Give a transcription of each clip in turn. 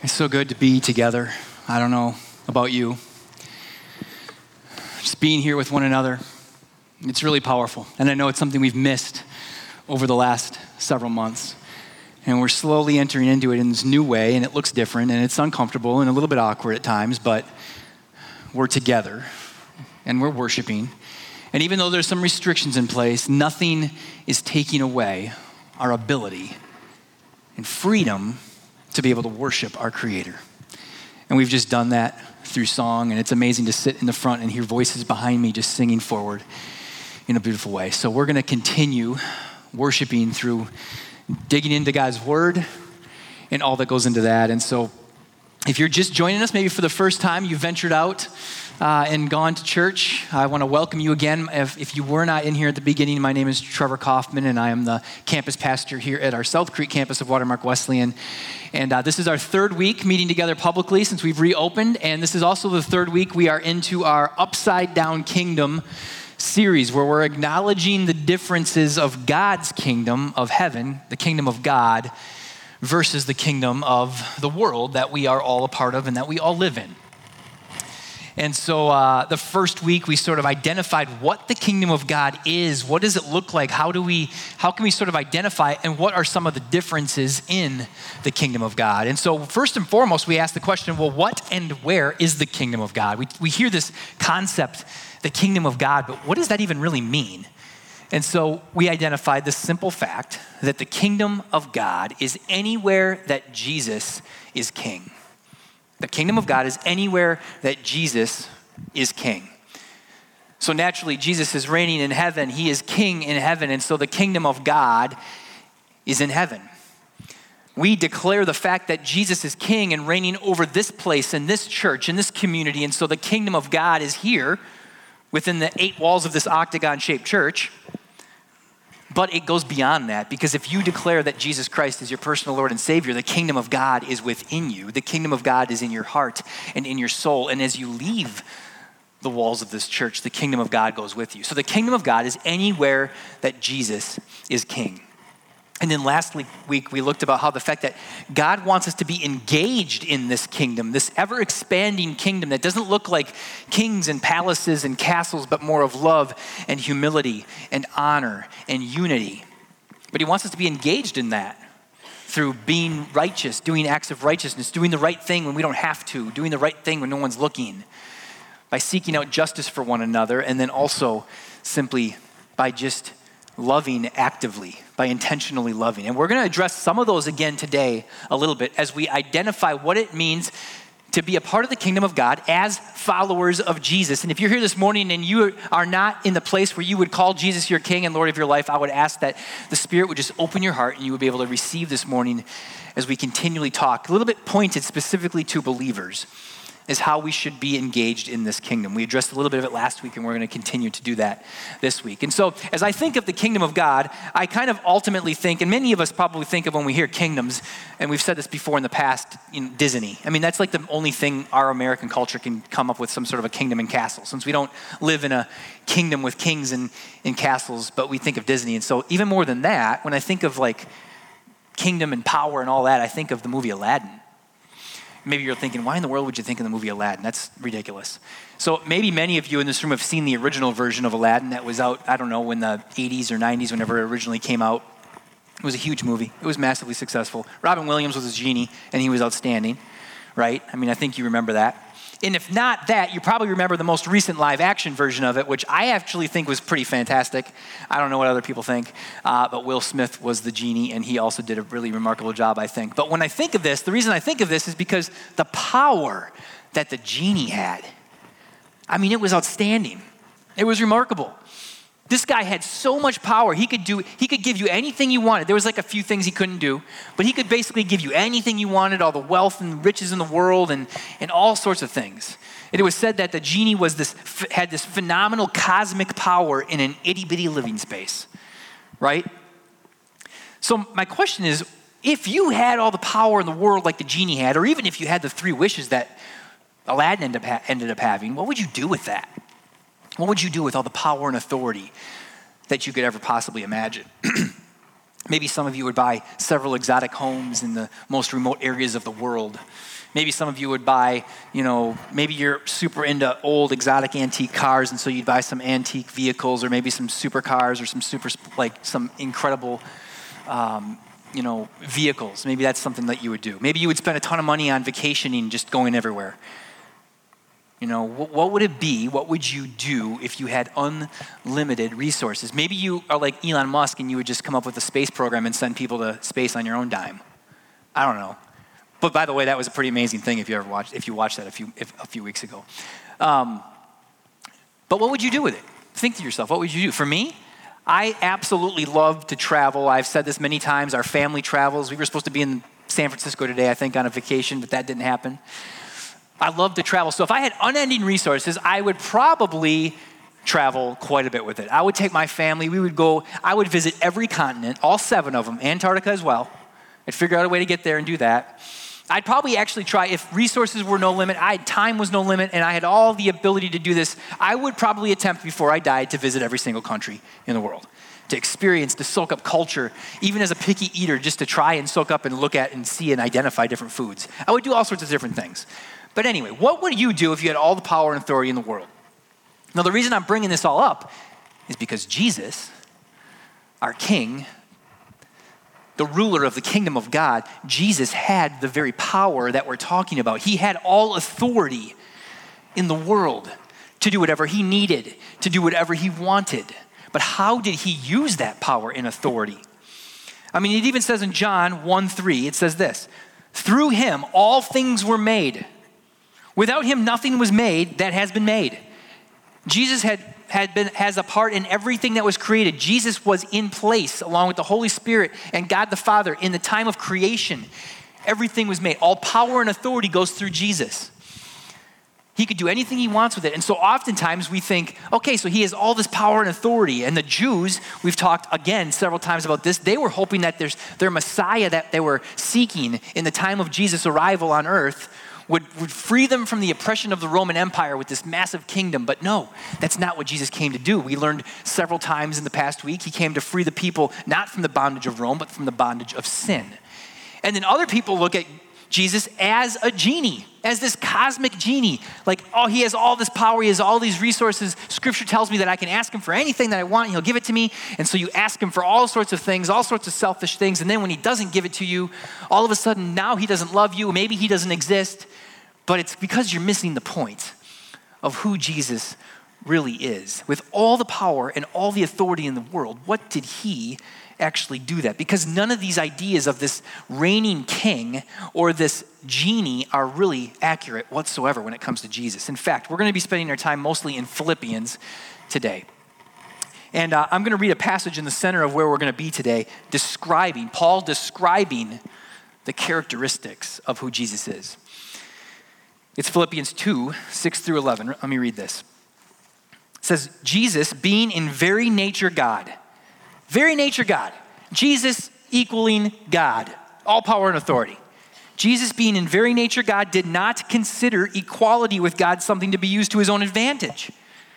It's so good to be together. I don't know about you. Just being here with one another, it's really powerful. And I know it's something we've missed over the last several months. And we're slowly entering into it in this new way, and it looks different, and it's uncomfortable and a little bit awkward at times, but we're together, and we're worshiping. And even though there's some restrictions in place, nothing is taking away our ability and freedom to be able to worship our Creator. And we've just done that through song, and it's amazing to sit in the front and hear voices behind me just singing forward in a beautiful way. So we're going to continue worshiping through digging into God's Word and all that goes into that. And so if you're just joining us, maybe for the first time, you ventured out and gone to church, I want to welcome you again. If you were not in here at the beginning, my name is Trevor Kaufman, and I am the campus pastor here at our South Creek campus of Watermark Wesleyan. And this is our third week meeting together publicly since we've reopened, and this is also the third week we are into our Upside Down Kingdom series, where we're acknowledging the differences of God's kingdom of heaven, the kingdom of God, versus the kingdom of the world that we are all a part of and that we all live in. And so the first week we sort of identified what the kingdom of God is. What does it look like? How can we sort of identify it? And what are some of the differences in the kingdom of God? And so first and foremost, we ask the question, well, what and where is the kingdom of God? We hear this concept, the kingdom of God, but what does that even really mean? And so we identified the simple fact that the kingdom of God is anywhere that Jesus is king. The kingdom of God is anywhere that Jesus is king. So naturally, Jesus is reigning in heaven. He is king in heaven. And so the kingdom of God is in heaven. We declare the fact that Jesus is king and reigning over this place and this church and this community. And so the kingdom of God is here within the 8 walls of this octagon-shaped church. But it goes beyond that, because if you declare that Jesus Christ is your personal Lord and Savior, the kingdom of God is within you. The kingdom of God is in your heart and in your soul. And as you leave the walls of this church, the kingdom of God goes with you. So the kingdom of God is anywhere that Jesus is king. And then last week, we looked about how the fact that God wants us to be engaged in this kingdom, this ever-expanding kingdom that doesn't look like kings and palaces and castles, but more of love and humility and honor and unity. But he wants us to be engaged in that through being righteous, doing acts of righteousness, doing the right thing when we don't have to, doing the right thing when no one's looking, by seeking out justice for one another, and then also simply by just loving actively, by intentionally loving. And we're going to address some of those again today a little bit as we identify what it means to be a part of the kingdom of God as followers of Jesus. And if you're here this morning and you are not in the place where you would call Jesus your King and Lord of your life, I would ask that the Spirit would just open your heart and you would be able to receive this morning as we continually talk, a little bit pointed specifically to believers, is how we should be engaged in this kingdom. We addressed a little bit of it last week, and we're going to continue to do that this week. And so as I think of the kingdom of God, I kind of ultimately think, and many of us probably think of when we hear kingdoms, and we've said this before in the past, Disney. I mean, that's like the only thing our American culture can come up with, some sort of a kingdom and castle, since we don't live in a kingdom with kings and castles, but we think of Disney. And so even more than that, when I think of like kingdom and power and all that, I think of the movie Aladdin. Maybe you're thinking, why in the world would you think of the movie Aladdin? That's ridiculous. So maybe many of you in this room have seen the original version of Aladdin that was out, I don't know, in the 80s or 90s, whenever it originally came out. It was a huge movie. It was massively successful. Robin Williams was a genie, and he was outstanding, right? I mean, I think you remember that. And if not that, you probably remember the most recent live action version of it, which I actually think was pretty fantastic. I don't know what other people think, but Will Smith was the genie, and he also did a really remarkable job, I think. But when I think of this, the reason I think of this is because the power that the genie had, I mean, it was outstanding. It was remarkable. This guy had so much power. He could give you anything you wanted. There was like a few things he couldn't do, but he could basically give you anything you wanted, all the wealth and riches in the world and all sorts of things. And it was said that the genie had this phenomenal cosmic power in an itty-bitty living space, right? So my question is, if you had all the power in the world like the genie had, or even if you had the 3 wishes that Aladdin ended up having, what would you do with that? What would you do with all the power and authority that you could ever possibly imagine? Maybe some of you would buy several exotic homes in the most remote areas of the world. Maybe some of you would buy, maybe you're super into old exotic antique cars, and so you'd buy some antique vehicles, or maybe some supercars, or some incredible, vehicles. Maybe that's something that you would do. Maybe you would spend a ton of money on vacationing, just going everywhere. What would it be? What would you do if you had unlimited resources? Maybe you are like Elon Musk and you would just come up with a space program and send people to space on your own dime. I don't know. But by the way, that was a pretty amazing thing if you watched that a few weeks ago. But what would you do with it? Think to yourself, what would you do? For me, I absolutely love to travel. I've said this many times. Our family travels. We were supposed to be in San Francisco today, I think, on a vacation, but that didn't happen. I love to travel. So if I had unending resources, I would probably travel quite a bit with it. I would take my family. I would visit every continent, all 7 of them, Antarctica as well. I'd figure out a way to get there and do that. I'd probably actually try, if resources were no limit, time was no limit, and I had all the ability to do this, I would probably attempt before I died to visit every single country in the world, to experience, to soak up culture, even as a picky eater, just to try and soak up and look at and see and identify different foods. I would do all sorts of different things. But anyway, what would you do if you had all the power and authority in the world? Now, the reason I'm bringing this all up is because Jesus, our King, the ruler of the kingdom of God, Jesus had the very power that we're talking about. He had all authority in the world to do whatever he needed, to do whatever he wanted. But how did he use that power and authority? I mean, it even says in John 1:3, it says this, through him all things were made. Without him nothing was made that has been made. Jesus has a part in everything that was created. Jesus was in place along with the Holy Spirit and God the Father in the time of creation. Everything was made. All power and authority goes through Jesus. He could do anything he wants with it. And so oftentimes we think, okay, so he has all this power and authority. And the Jews, we've talked again several times about this, they were hoping that their Messiah that they were seeking in the time of Jesus' arrival on earth would free them from the oppression of the Roman Empire with this massive kingdom. But no, that's not what Jesus came to do. We learned several times in the past week, he came to free the people not from the bondage of Rome, but from the bondage of sin. And then other people look at Jesus as a genie, as this cosmic genie. Like, oh, he has all this power, he has all these resources. Scripture tells me that I can ask him for anything that I want, and he'll give it to me. And so you ask him for all sorts of things, all sorts of selfish things. And then when he doesn't give it to you, all of a sudden now he doesn't love you, maybe he doesn't exist. But it's because you're missing the point of who Jesus really is. With all the power and all the authority in the world, what did he actually do that? Because none of these ideas of this reigning king or this genie are really accurate whatsoever when it comes to Jesus. In fact, we're going to be spending our time mostly in Philippians today. And I'm going to read a passage in the center of where we're going to be today, Paul describing the characteristics of who Jesus is. It's Philippians 2, 6 through 11. Let me read this. It says, Jesus being in very nature God. Very nature God. Jesus equaling God. All power and authority. Jesus being in very nature God did not consider equality with God something to be used to his own advantage.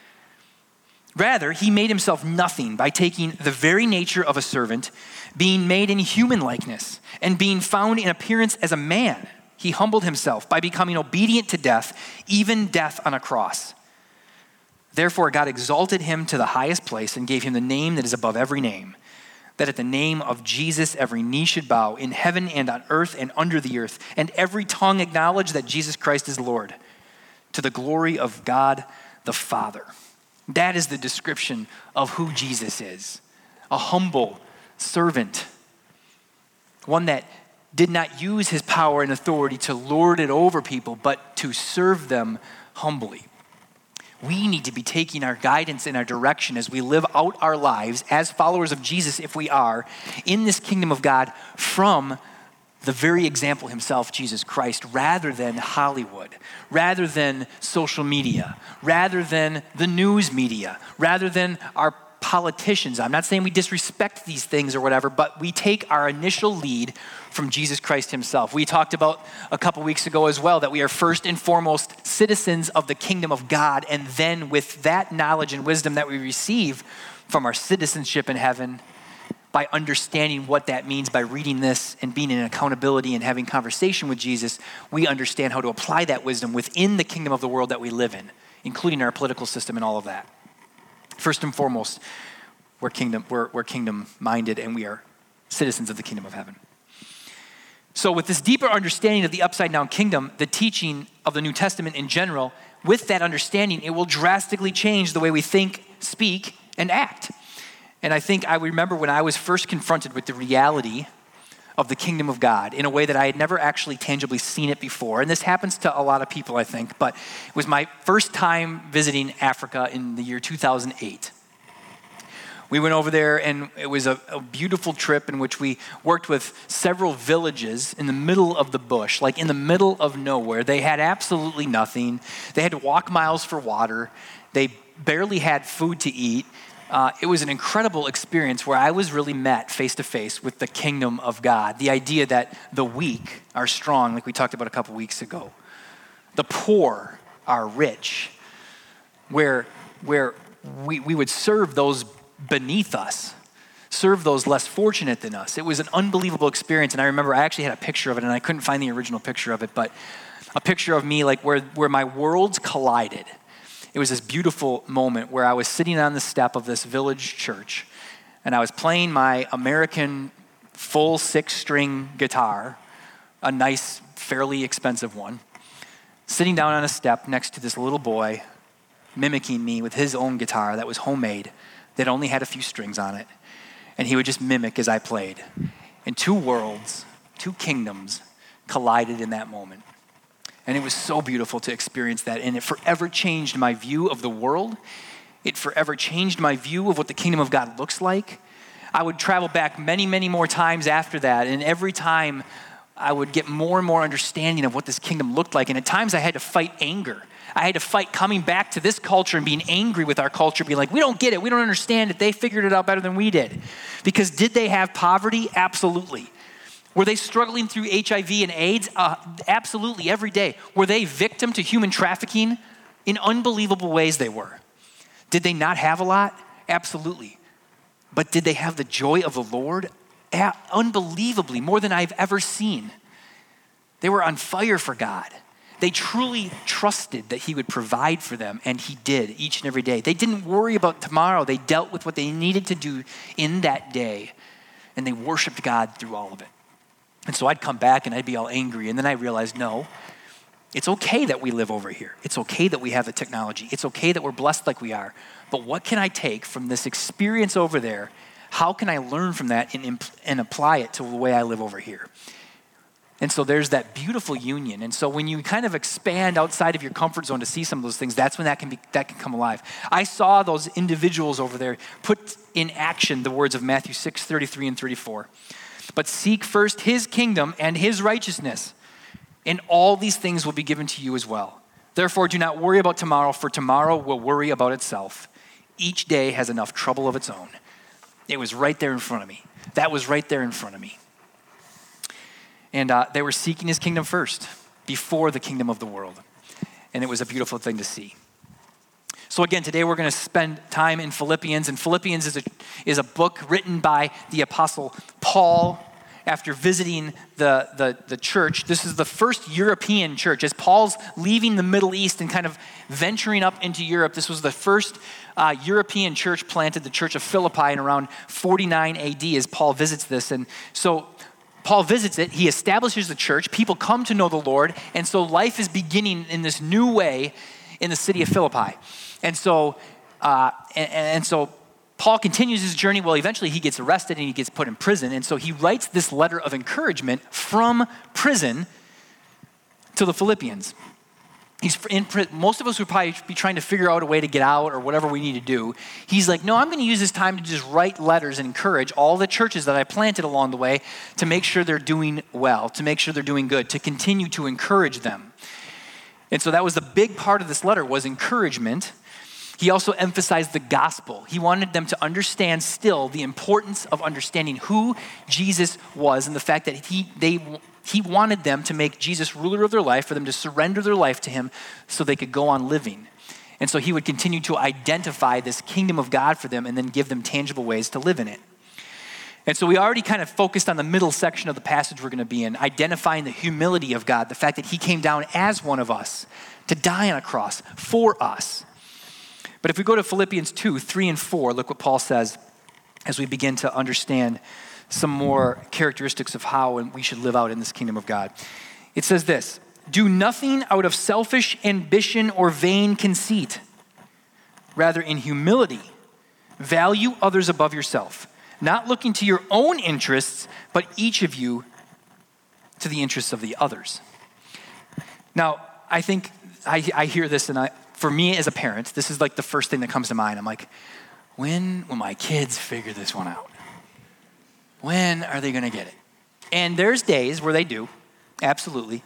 Rather, he made himself nothing by taking the very nature of a servant, being made in human likeness, and being found in appearance as a man. He humbled himself by becoming obedient to death, even death on a cross. Therefore, God exalted him to the highest place and gave him the name that is above every name, that at the name of Jesus every knee should bow in heaven and on earth and under the earth, and every tongue acknowledge that Jesus Christ is Lord, to the glory of God the Father. That is the description of who Jesus is. A humble servant, one that did not use his power and authority to lord it over people, but to serve them humbly. We need to be taking our guidance and our direction as we live out our lives as followers of Jesus, if we are, in this kingdom of God, from the very example himself, Jesus Christ, rather than Hollywood, rather than social media, rather than the news media, rather than our politicians. I'm not saying we disrespect these things or whatever, but we take our initial lead from Jesus Christ himself. We talked about a couple weeks ago as well that we are first and foremost citizens of the kingdom of God, and then with that knowledge and wisdom that we receive from our citizenship in heaven, by understanding what that means, by reading this and being in accountability and having conversation with Jesus, we understand how to apply that wisdom within the kingdom of the world that we live in, including our political system and all of that. First and foremost, we're kingdom-minded, and we are citizens of the kingdom of heaven. So with this deeper understanding of the upside-down kingdom, the teaching of the New Testament in general, with that understanding, it will drastically change the way we think, speak, and act. And I remember when I was first confronted with the reality of the kingdom of God in a way that I had never actually tangibly seen it before. And this happens to a lot of people, I think, but it was my first time visiting Africa in the year 2008. We went over there, and it was a beautiful trip in which we worked with several villages in the middle of the bush, like in the middle of nowhere. They had absolutely nothing. They had to walk miles for water. They barely had food to eat. It was an incredible experience where I was really met face to face with the kingdom of God. The idea that the weak are strong, like we talked about a couple weeks ago. The poor are rich. Where we would serve those beneath us, serve those less fortunate than us. It was an unbelievable experience, and I remember I actually had a picture of it, and I couldn't find the original picture of it, but a picture of me like where my worlds collided. It was this beautiful moment where I was sitting on the step of this village church, and I was playing my American full 6-string guitar, a nice, fairly expensive one, sitting down on a step next to this little boy, mimicking me with his own guitar that was homemade, that only had a few strings on it. And he would just mimic as I played. And two worlds, two kingdoms collided in that moment. And it was so beautiful to experience that. And it forever changed my view of the world. It forever changed my view of what the kingdom of God looks like. I would travel back many, many more times after that. And every time I would get more and more understanding of what this kingdom looked like. And at times I had to fight anger. I had to fight coming back to this culture and being angry with our culture, being like, we don't get it. We don't understand it. They figured it out better than we did. Because did they have poverty? Absolutely. Were they struggling through HIV and AIDS? Absolutely, every day. Were they victim to human trafficking? In unbelievable ways they were. Did they not have a lot? Absolutely. But did they have the joy of the Lord? Unbelievably, more than I've ever seen. They were on fire for God. They truly trusted that he would provide for them, and he did each and every day. They didn't worry about tomorrow. They dealt with what they needed to do in that day, and they worshiped God through all of it. And so I'd come back and I'd be all angry, and then I realized, no, it's okay that we live over here. It's okay that we have the technology. It's okay that we're blessed like we are. But what can I take from this experience over there? How can I learn from that and apply it to the way I live over here? And so there's that beautiful union. And so when you kind of expand outside of your comfort zone to see some of those things, that's when that can come alive. I saw those individuals over there put in action the words of Matthew 6:33 and 34. But seek first his kingdom and his righteousness, and all these things will be given to you as well. Therefore, do not worry about tomorrow, for tomorrow will worry about itself. Each day has enough trouble of its own. It was right there in front of me. That was right there in front of me. And they were seeking his kingdom first, before the kingdom of the world. And it was a beautiful thing to see. So again, today we're going to spend time in Philippians. And Philippians is a book written by the Apostle Paul after visiting the church. This is the first European church. As Paul's leaving the Middle East and kind of venturing up into Europe, this was the first European church planted, the church of Philippi, in around 49 AD as Paul visits this. And so Paul visits it, he establishes the church, people come to know the Lord, and so life is beginning in this new way in the city of Philippi. And so Paul continues his journey. Well, eventually he gets arrested and he gets put in prison, and so he writes this letter of encouragement from prison to the Philippians. He's in prison. Most of us would probably be trying to figure out a way to get out or whatever we need to do. He's like, no, I'm going to use this time to just write letters and encourage all the churches that I planted along the way to make sure they're doing well, to make sure they're doing good, to continue to encourage them. And so that was the big part of this letter, was encouragement. He also emphasized the gospel. He wanted them to understand still the importance of understanding who Jesus was and the fact that he wanted them to make Jesus ruler of their life, for them to surrender their life to him so they could go on living. And so he would continue to identify this kingdom of God for them and then give them tangible ways to live in it. And so we already kind of focused on the middle section of the passage we're going to be in, identifying the humility of God, the fact that he came down as one of us to die on a cross for us. But if we go to Philippians 2, 3 and 4, look what Paul says as we begin to understand some more characteristics of how we should live out in this kingdom of God. It says this, do nothing out of selfish ambition or vain conceit. Rather, in humility, value others above yourself, not looking to your own interests, but each of you to the interests of the others. Now, I think I hear this, and for me as a parent, this is like the first thing that comes to mind. I'm like, when will my kids figure this one out? When are they going to get it? And there's days where they do, absolutely.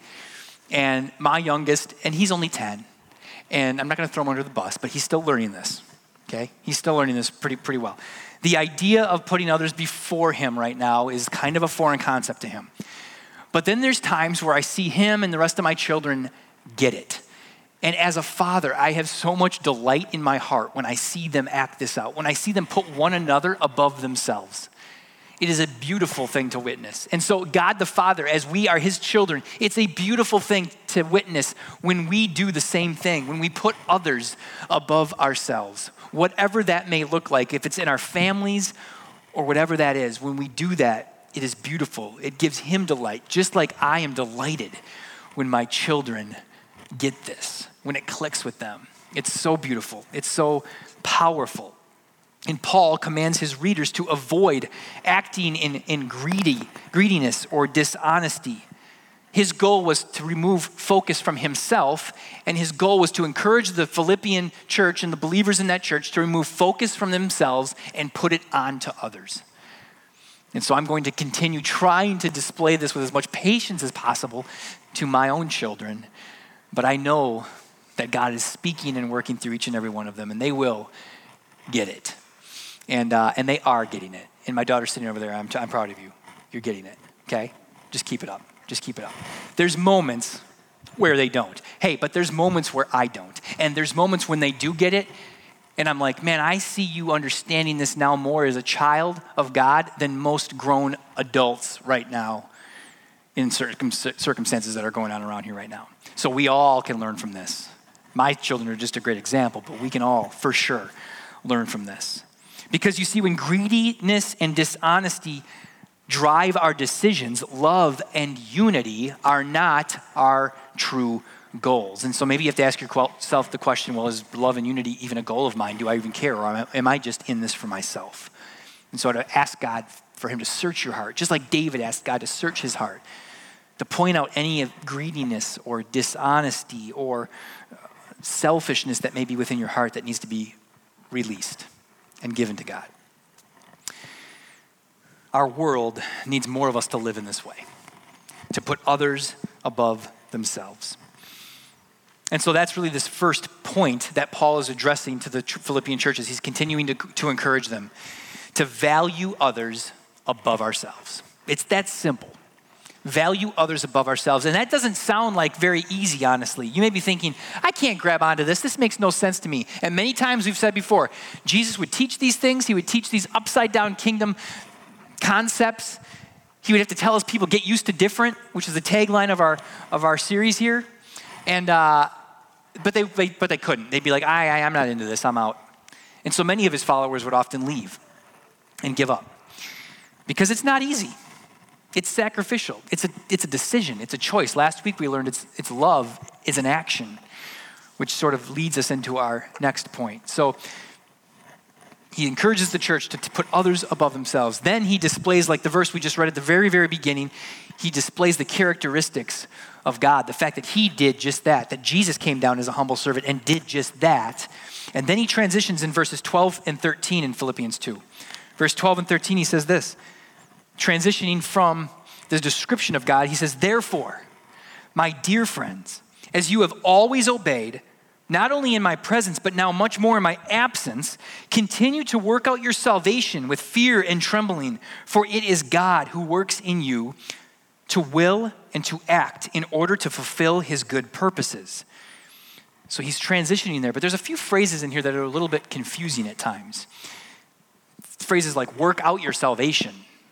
And my youngest, and he's only 10, and I'm not going to throw him under the bus, but he's still learning this, okay? He's still learning this pretty well. The idea of putting others before him right now is kind of a foreign concept to him. But then there's times where I see him and the rest of my children get it. And as a father, I have so much delight in my heart when I see them act this out, when I see them put one another above themselves. It is a beautiful thing to witness. And so God the Father, as we are his children, it's a beautiful thing to witness when we do the same thing, when we put others above ourselves, whatever that may look like, if it's in our families or whatever that is. When we do that, it is beautiful. It gives him delight, just like I am delighted when my children get this, when it clicks with them. It's so beautiful. It's so powerful. And Paul commands his readers to avoid acting in greediness or dishonesty. His goal was to remove focus from himself, and his goal was to encourage the Philippian church and the believers in that church to remove focus from themselves and put it on to others. And so I'm going to continue trying to display this with as much patience as possible to my own children, but I know that God is speaking and working through each and every one of them, and they will get it. And they are getting it. And my daughter's sitting over there. I'm proud of you. You're getting it, okay? Just keep it up. Just keep it up. There's moments where they don't. Hey, but there's moments where I don't. And there's moments when they do get it, and I'm like, man, I see you understanding this now more as a child of God than most grown adults right now in circumstances that are going on around here right now. So we all can learn from this. My children are just a great example, but we can all, for sure, learn from this. Because you see, when greediness and dishonesty drive our decisions, love and unity are not our true goals. And so maybe you have to ask yourself the question, well, is love and unity even a goal of mine? Do I even care? Or am I just in this for myself? And so to ask God for him to search your heart, just like David asked God to search his heart, to point out any of greediness or dishonesty or selfishness that may be within your heart that needs to be released and given to God. Our world needs more of us to live in this way, to put others above themselves. And so that's really this first point that Paul is addressing to the Philippian churches. He's continuing to encourage them to value others above ourselves. It's that simple. Value others above ourselves. And that doesn't sound like very easy, honestly. You may be thinking, I can't grab onto this. This makes no sense to me. And many times we've said before, Jesus would teach these things. He would teach these upside down kingdom concepts. He would have to tell his people, get used to different, which is the tagline of our series here. And but they couldn't. They'd be like, I'm not into this. I'm out. And so many of his followers would often leave and give up because it's not easy. It's sacrificial. It's a decision. It's a choice. Last week we learned it's love is an action, which sort of leads us into our next point. So he encourages the church to put others above themselves. Then he displays, like the verse we just read at the very, very beginning, he displays the characteristics of God, the fact that he did just that Jesus came down as a humble servant and did just that. And then he transitions in verses 12 and 13 in Philippians 2. Verse 12 and 13, he says this, transitioning from the description of God, he says, therefore, my dear friends, as you have always obeyed, not only in my presence, but now much more in my absence, continue to work out your salvation with fear and trembling, for it is God who works in you to will and to act in order to fulfill his good purposes. So he's transitioning there, but there's a few phrases in here that are a little bit confusing at times. Phrases like work out your salvation.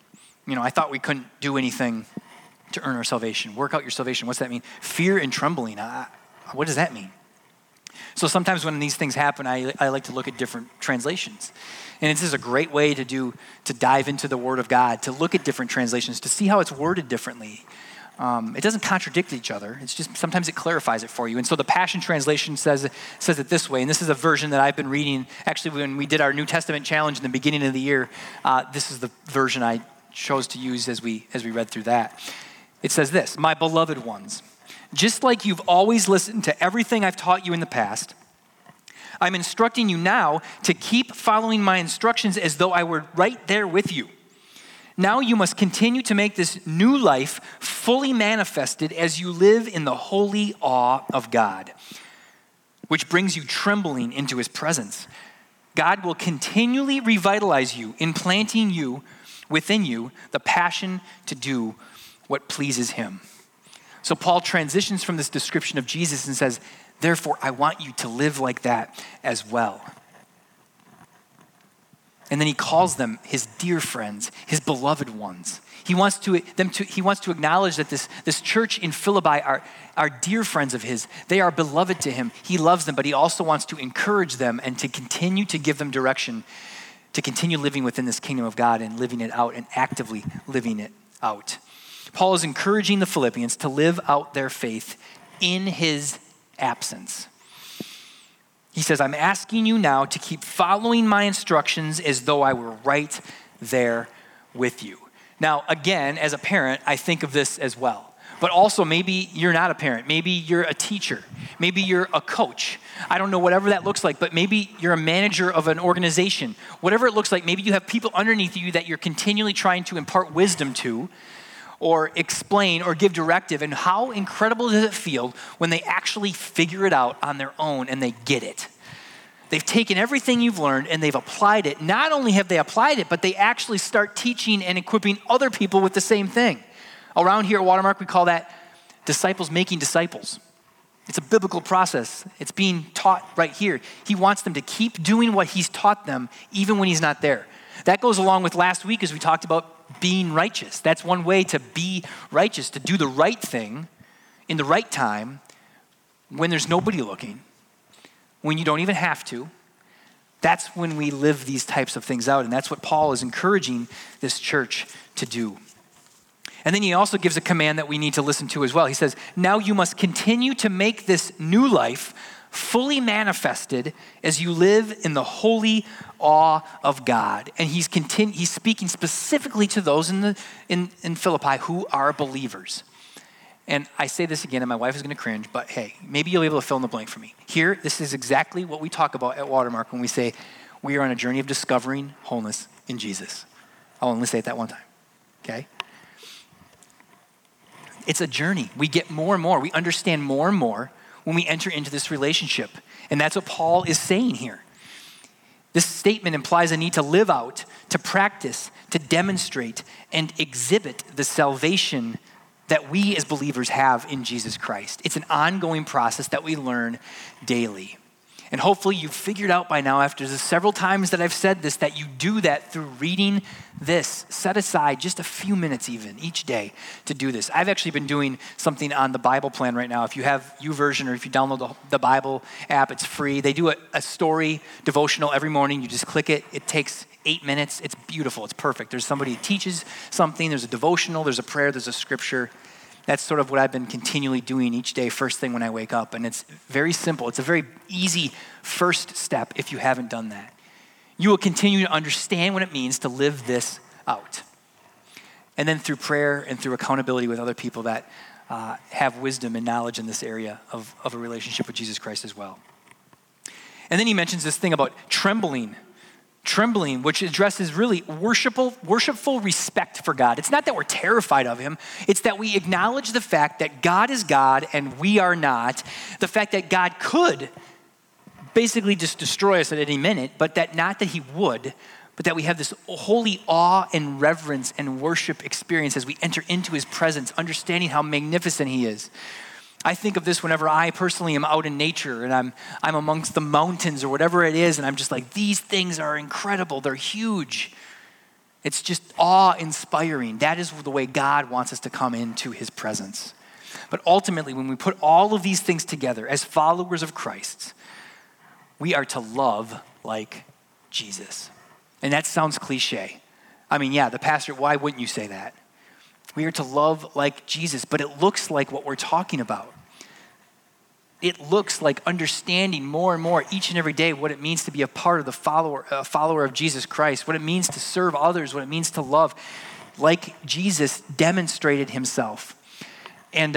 I thought we couldn't do anything to earn our salvation. Work out your salvation. What's that mean? Fear and trembling. What does that mean? So sometimes when these things happen, I like to look at different translations. And this is a great way to dive into the Word of God, to look at different translations, to see how it's worded differently. It doesn't contradict each other. It's just sometimes it clarifies it for you. And so the Passion Translation says it this way, and this is a version that I've been reading. Actually, when we did our New Testament challenge in the beginning of the year, this is the version I chose to use as we read through that. It says this: "My beloved ones, just like you've always listened to everything I've taught you in the past, I'm instructing you now to keep following my instructions as though I were right there with you. Now you must continue to make this new life fully manifested as you live in the holy awe of God, which brings you trembling into his presence. God will continually revitalize you, implanting within you the passion to do what pleases him." So Paul transitions from this description of Jesus and says, therefore, I want you to live like that as well. And then he calls them his dear friends, his beloved ones. He wants to acknowledge that this church in Philippi are dear friends of his. They are beloved to him. He loves them, but he also wants to encourage them and to continue to give them direction, to continue living within this kingdom of God and living it out and actively living it out. Paul is encouraging the Philippians to live out their faith in his absence. He says, I'm asking you now to keep following my instructions as though I were right there with you. Now, again, as a parent, I think of this as well. But also, maybe you're not a parent. Maybe you're a teacher. Maybe you're a coach. I don't know, whatever that looks like, but maybe you're a manager of an organization. Whatever it looks like, maybe you have people underneath you that you're continually trying to impart wisdom to, or explain or give directive. And how incredible does it feel when they actually figure it out on their own and they get it? They've taken everything you've learned and they've applied it. Not only have they applied it, but they actually start teaching and equipping other people with the same thing. Around here at Watermark, we call that disciples making disciples. It's a biblical process. It's being taught right here. He wants them to keep doing what he's taught them even when he's not there. That goes along with last week as we talked about being righteous. That's one way to be righteous, to do the right thing in the right time when there's nobody looking, when you don't even have to. That's when we live these types of things out, and that's what Paul is encouraging this church to do. And then he also gives a command that we need to listen to as well. He says, now you must continue to make this new life fully manifested as you live in the holy awe of God. And he's speaking specifically to those in Philippi who are believers. And I say this again, and my wife is going to cringe, but hey, maybe you'll be able to fill in the blank for me. Here, this is exactly what we talk about at Watermark when we say we are on a journey of discovering wholeness in Jesus. I'll only say it that one time, okay? It's a journey. We get more and more. We understand more and more when we enter into this relationship. And that's what Paul is saying here. This statement implies a need to live out, to practice, to demonstrate, and exhibit the salvation that we as believers have in Jesus Christ. It's an ongoing process that we learn daily. And hopefully you've figured out by now, after the several times that I've said this, that you do that through reading this. Set aside just a few minutes even each day to do this. I've actually been doing something on the Bible plan right now. If you have YouVersion or if you download the Bible app, it's free. They do a story devotional every morning. You just click it. It takes 8 minutes. It's beautiful. It's perfect. There's somebody who teaches something. There's a devotional. There's a prayer. There's a scripture. That's sort of what I've been continually doing each day, first thing when I wake up. And it's very simple. It's a very easy first step if you haven't done that. You will continue to understand what it means to live this out. And then through prayer and through accountability with other people that have wisdom and knowledge in this area of a relationship with Jesus Christ as well. And then he mentions this thing about trembling, which addresses really worshipful respect for God. It's not that we're terrified of him. It's that we acknowledge the fact that God is God and we are not. The fact that God could basically just destroy us at any minute, but that not that he would, but that we have this holy awe and reverence and worship experience as we enter into his presence, understanding how magnificent he is. I think of this whenever I personally am out in nature and I'm amongst the mountains or whatever it is, and I'm just like, these things are incredible. They're huge. It's just awe-inspiring. That is the way God wants us to come into his presence. But ultimately, when we put all of these things together as followers of Christ, we are to love like Jesus. And that sounds cliche. I mean, yeah, the pastor, why wouldn't you say that? We are to love like Jesus, but it looks like what we're talking about. It looks like understanding more and more each and every day what it means to be a part of the follower of Jesus Christ, what it means to serve others, what it means to love like Jesus demonstrated himself. And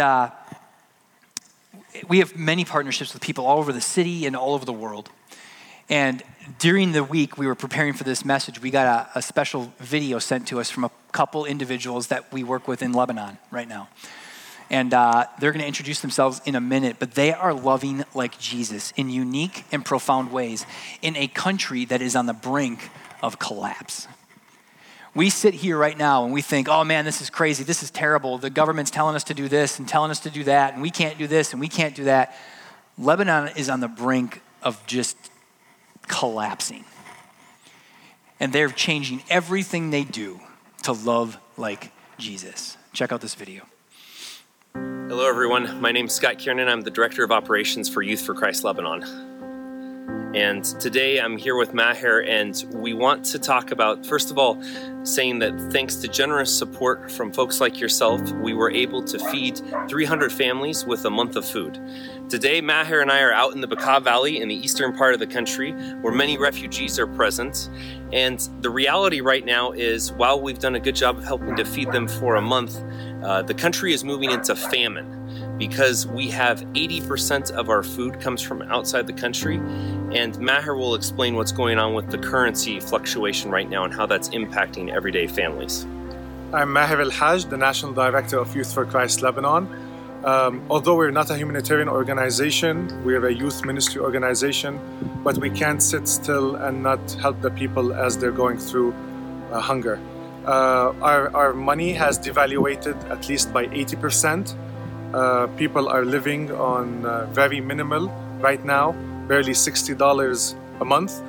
we have many partnerships with people all over the city and all over the world. And during the week we were preparing for this message, we got a special video sent to us from a couple individuals that we work with in Lebanon right now. And they're going to introduce themselves in a minute, but they are loving like Jesus in unique and profound ways in a country that is on the brink of collapse. We sit here right now and we think, oh man, this is crazy, this is terrible. The government's telling us to do this and telling us to do that, and we can't do this and we can't do that. Lebanon is on the brink of just collapsing. And they're changing everything they do to love like Jesus. Check out this video. Hello everyone, my name is Scott Kiernan. I'm the Director of Operations for Youth for Christ Lebanon. And today I'm here with Maher, and we want to talk about, first of all, saying that thanks to generous support from folks like yourself, we were able to feed 300 families with a month of food. Today, Maher and I are out in the Bekaa Valley in the eastern part of the country where many refugees are present. And the reality right now is, while we've done a good job of helping to feed them for a month, the country is moving into famine because we have 80% of our food comes from outside the country. And Maher will explain what's going on with the currency fluctuation right now and how that's impacting everyday families. I'm Maher El-Haj, the National Director of Youth for Christ Lebanon. Although we're not a humanitarian organization, we're a youth ministry organization, but we can't sit still and not help the people as they're going through hunger. Our money has devaluated at least by 80%. People are living on very minimal right now, barely $60 a month.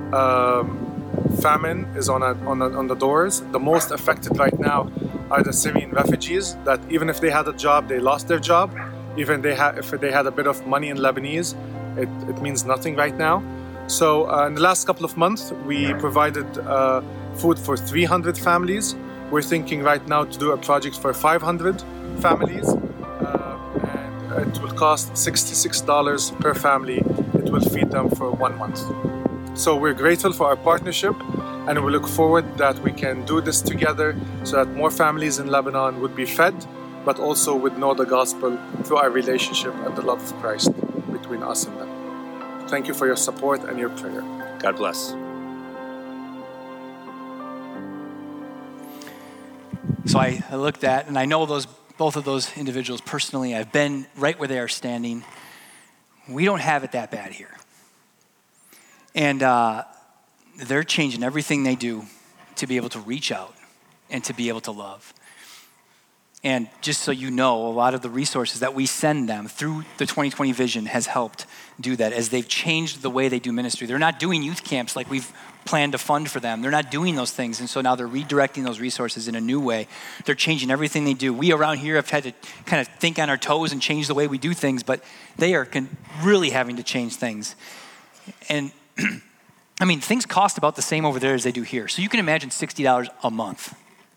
Famine is on the doors. The most affected right now are the Syrian refugees that even if they had a job, they lost their job. Even if they had a bit of money in Lebanese, it means nothing right now. So in the last couple of months, we provided food for 300 families. We're thinking right now to do a project for 500 families. And it will cost $66 per family. It will feed them for 1 month. So we're grateful for our partnership, and we look forward that we can do this together so that more families in Lebanon would be fed, but also would know the gospel through our relationship and the love of Christ between us and them. Thank you for your support and your prayer. God bless. So I looked at, and I know both of those individuals personally. I've been right where they are standing. We don't have it that bad here. And they're changing everything they do to be able to reach out and to be able to love. And just so you know, a lot of the resources that we send them through the 2020 Vision has helped do that as they've changed the way they do ministry. They're not doing youth camps like we've planned to fund for them. They're not doing those things. And so now they're redirecting those resources in a new way. They're changing everything they do. We around here have had to kind of think on our toes and change the way we do things, but they are really having to change things. And I mean, things cost about the same over there as they do here. So you can imagine $60 a month.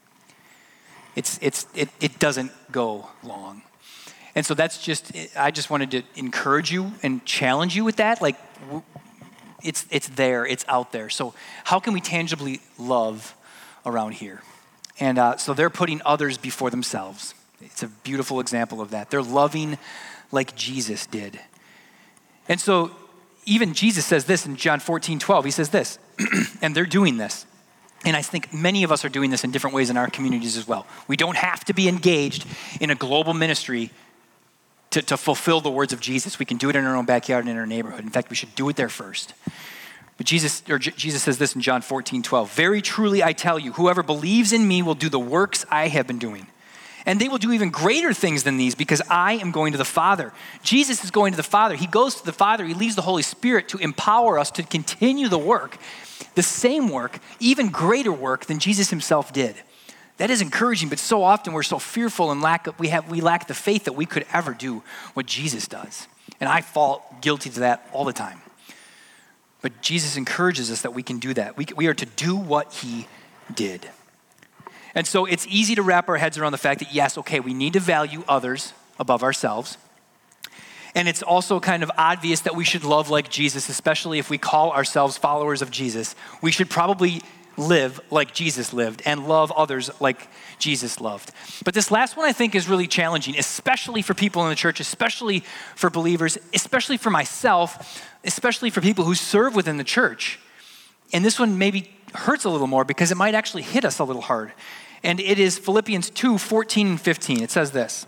It doesn't go long. And so I just wanted to encourage you and challenge you with that. Like, it's there, it's out there. So how can we tangibly love around here? And so they're putting others before themselves. It's a beautiful example of that. They're loving like Jesus did. And so even Jesus says this in John 14:12. He says this, and they're doing this. And I think many of us are doing this in different ways in our communities as well. We don't have to be engaged in a global ministry to fulfill the words of Jesus. We can do it in our own backyard and in our neighborhood. In fact, we should do it there first. But Jesus says this in John 14:12. Very truly I tell you, whoever believes in me will do the works I have been doing. And they will do even greater things than these because I am going to the Father. Jesus is going to the Father. He goes to the Father. He leaves the Holy Spirit to empower us to continue the work, the same work, even greater work than Jesus himself did. That is encouraging, but so often we're so fearful and we lack the faith that we could ever do what Jesus does. And I fall guilty to that all the time. But Jesus encourages us that we can do that. We are to do what he did. And so it's easy to wrap our heads around the fact that, yes, okay, we need to value others above ourselves. And it's also kind of obvious that we should love like Jesus, especially if we call ourselves followers of Jesus. We should probably live like Jesus lived and love others like Jesus loved. But this last one I think is really challenging, especially for people in the church, especially for believers, especially for myself, especially for people who serve within the church. And this one maybe hurts a little more because it might actually hit us a little hard. And it is Philippians 2:14 and 15. It says this: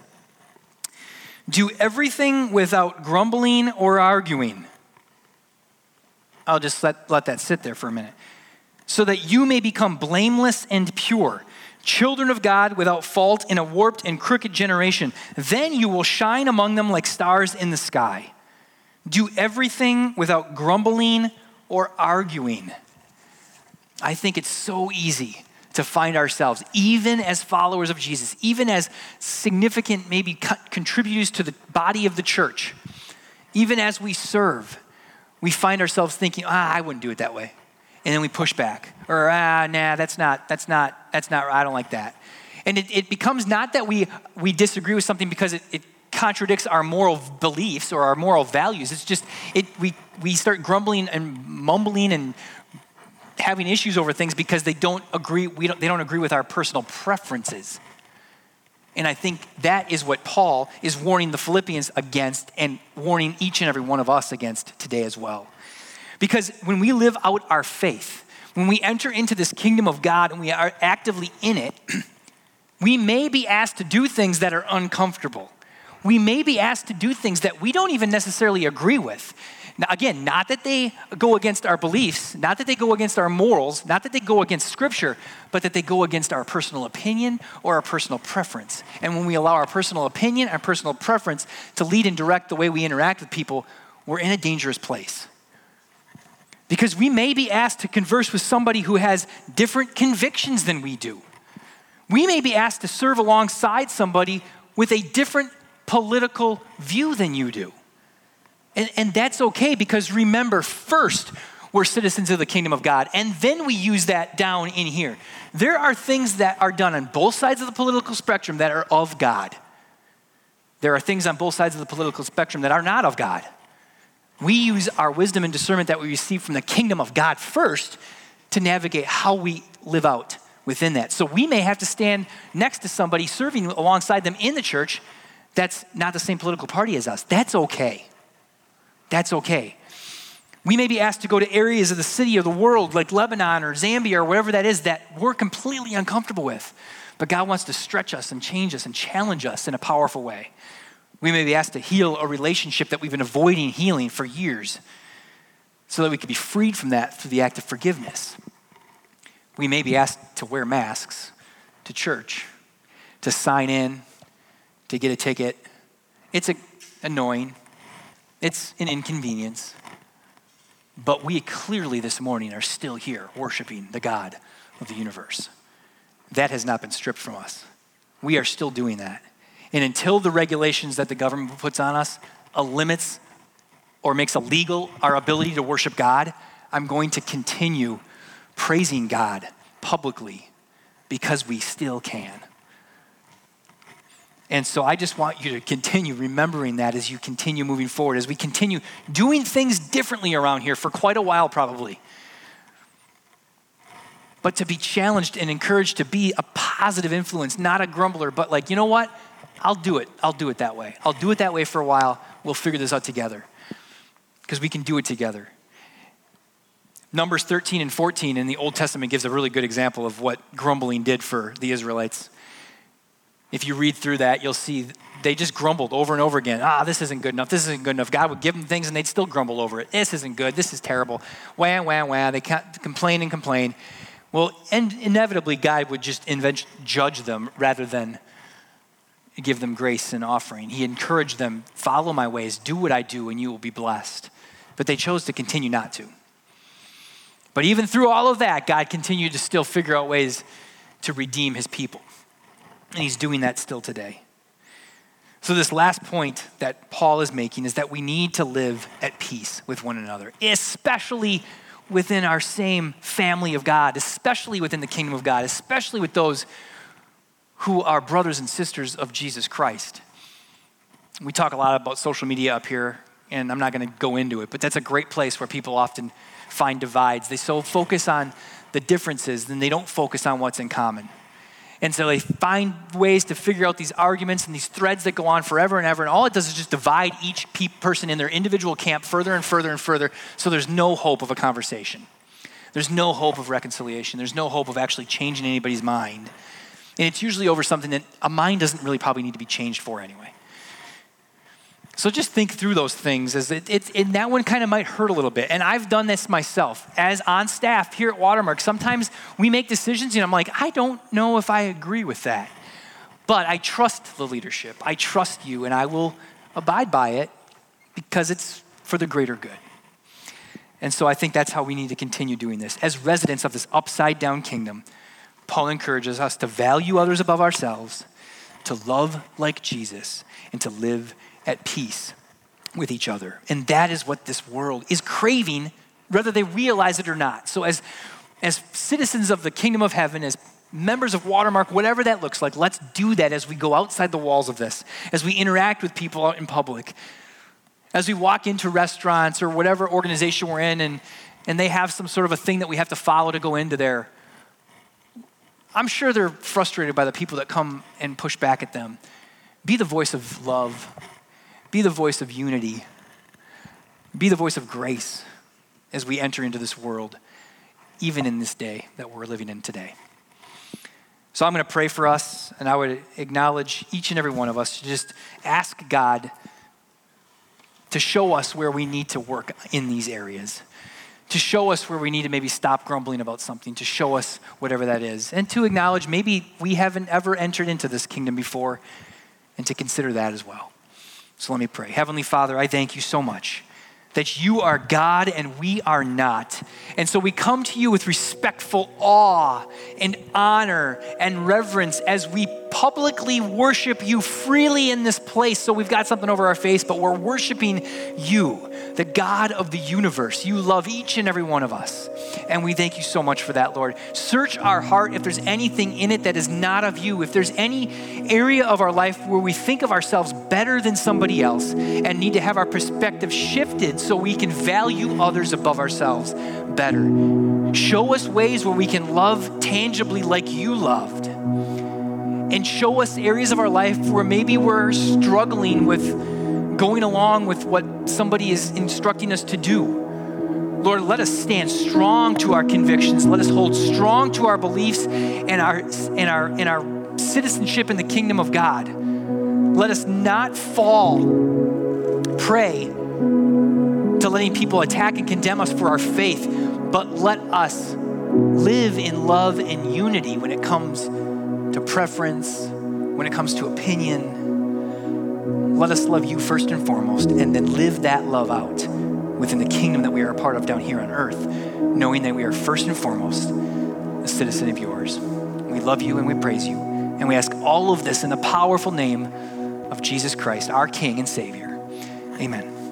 do everything without grumbling or arguing. I'll just let that sit there for a minute. So that you may become blameless and pure, children of God without fault in a warped and crooked generation. Then you will shine among them like stars in the sky. Do everything without grumbling or arguing. I think it's so easy to find ourselves, even as followers of Jesus, even as significant maybe contributors to the body of the church, even as we serve, we find ourselves thinking, I wouldn't do it that way. And then we push back, or that's not, I don't like that. And it becomes not that we disagree with something because it contradicts our moral beliefs or our moral values. It's just, we start grumbling and mumbling and having issues over things because they don't agree with our personal preferences. And I think that is what Paul is warning the Philippians against and warning each and every one of us against today as well. Because when we live out our faith, when we enter into this kingdom of God and we are actively in it, we may be asked to do things that are uncomfortable. We may be asked to do things that we don't even necessarily agree with. Now, again, not that they go against our beliefs, not that they go against our morals, not that they go against Scripture, but that they go against our personal opinion or our personal preference. And when we allow our personal opinion, our personal preference to lead and direct the way we interact with people, we're in a dangerous place. Because we may be asked to converse with somebody who has different convictions than we do. We may be asked to serve alongside somebody with a different political view than you do. And that's okay, because remember, first, we're citizens of the kingdom of God, and then we use that down in here. There are things that are done on both sides of the political spectrum that are of God. There are things on both sides of the political spectrum that are not of God. We use our wisdom and discernment that we receive from the kingdom of God first to navigate how we live out within that. So we may have to stand next to somebody serving alongside them in the church that's not the same political party as us. That's okay. That's okay. We may be asked to go to areas of the city or the world like Lebanon or Zambia or whatever that is that we're completely uncomfortable with. But God wants to stretch us and change us and challenge us in a powerful way. We may be asked to heal a relationship that we've been avoiding healing for years so that we can be freed from that through the act of forgiveness. We may be asked to wear masks to church, to sign in, to get a ticket. It's annoying. It's an inconvenience. But we clearly this morning are still here worshiping the God of the universe. That has not been stripped from us. We are still doing that. And until the regulations that the government puts on us limits or makes illegal our ability to worship God, I'm going to continue praising God publicly because we still can. And so I just want you to continue remembering that as you continue moving forward, as we continue doing things differently around here for quite a while probably. But to be challenged and encouraged to be a positive influence, not a grumbler, but like, you know what? I'll do it that way. I'll do it that way for a while. We'll figure this out together because we can do it together. Numbers 13 and 14 in the Old Testament gives a really good example of what grumbling did for the Israelites. If you read through that, you'll see they just grumbled over and over again. This isn't good enough. This isn't good enough. God would give them things and they'd still grumble over it. This isn't good. This is terrible. Wah, wah, wah. They complain and complain. Well, and inevitably God would just judge them rather than give them grace and offering. He encouraged them, follow my ways, do what I do, and you will be blessed. But they chose to continue not to. But even through all of that, God continued to still figure out ways to redeem his people. And he's doing that still today. So this last point that Paul is making is that we need to live at peace with one another, especially within our same family of God, especially within the kingdom of God, especially with those who are brothers and sisters of Jesus Christ. We talk a lot about social media up here, and I'm not going to go into it, but that's a great place where people often find divides. They so focus on the differences, then they don't focus on what's in common. And so they find ways to figure out these arguments and these threads that go on forever and ever, and all it does is just divide each person in their individual camp further and further and further, so there's no hope of a conversation. There's no hope of reconciliation. There's no hope of actually changing anybody's mind. And it's usually over something that a mind doesn't really probably need to be changed for anyway. So just think through those things, as and that one kind of might hurt a little bit. And I've done this myself. As on staff here at Watermark, sometimes we make decisions and I'm like, I don't know if I agree with that. But I trust the leadership. I trust you, and I will abide by it because it's for the greater good. And so I think that's how we need to continue doing this. As residents of this upside down kingdom, Paul encourages us to value others above ourselves, to love like Jesus, and to live at peace with each other. And that is what this world is craving, whether they realize it or not. So as citizens of the kingdom of heaven, as members of Watermark, whatever that looks like, let's do that as we go outside the walls of this, as we interact with people out in public, as we walk into restaurants or whatever organization we're in, and they have some sort of a thing that we have to follow to go into there. I'm sure they're frustrated by the people that come and push back at them. Be the voice of love. Be the voice of unity. Be the voice of grace as we enter into this world, even in this day that we're living in today. So I'm going to pray for us, and I would acknowledge each and every one of us to just ask God to show us where we need to work in these areas, to show us where we need to maybe stop grumbling about something, to show us whatever that is, and to acknowledge maybe we haven't ever entered into this kingdom before, and to consider that as well. So let me pray. Heavenly Father, I thank you so much that you are God and we are not. And so we come to you with respectful awe and honor and reverence as we publicly worship you freely in this place. So we've got something over our face, but we're worshiping you, the God of the universe. You love each and every one of us. And we thank you so much for that, Lord. Search our heart if there's anything in it that is not of you. If there's any area of our life where we think of ourselves better than somebody else and need to have our perspective shifted so we can value others above ourselves better. Show us ways where we can love tangibly like you loved. And show us areas of our life where maybe we're struggling with going along with what somebody is instructing us to do. Lord, let us stand strong to our convictions. Let us hold strong to our beliefs and our citizenship in the kingdom of God. Let us not fall prey to letting people attack and condemn us for our faith, but let us live in love and unity when it comes to preference, when it comes to opinion. Let us love you first and foremost, and then live that love out within the kingdom that we are a part of down here on earth, knowing that we are first and foremost a citizen of yours. We love you and we praise you, and we ask all of this in the powerful name of Jesus Christ, our King and Savior. Amen.